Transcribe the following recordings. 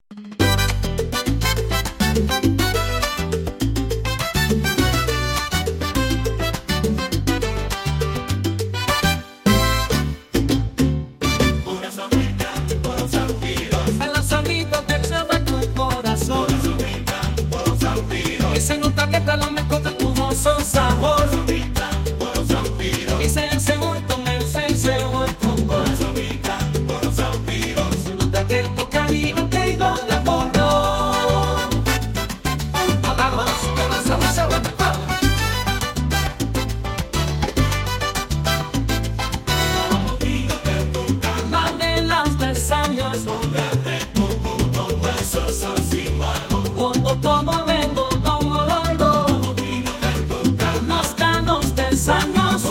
En la salida te lleva tu corazón. Y se nota que te lo mezcla de tu gozo sabor. Y se hace muerto en el sencillo en tu voz. Se nota que tu cariño te ha ido de fondo. Hablamos con la salsa de tu cuerpo. Más de las 3 años. Cuando todo vengo como loco, nos damos 3 años.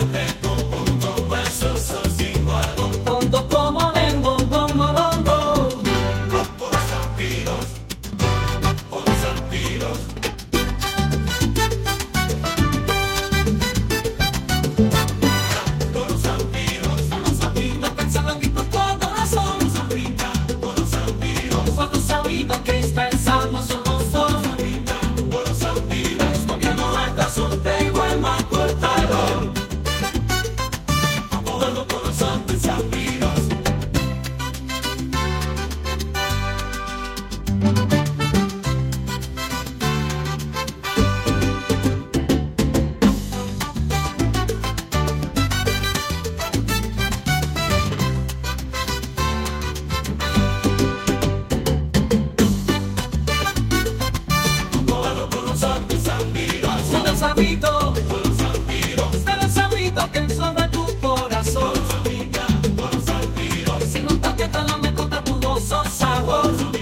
Cuando como vengo como loco. Pensando en mi corazón. Cuando sabido que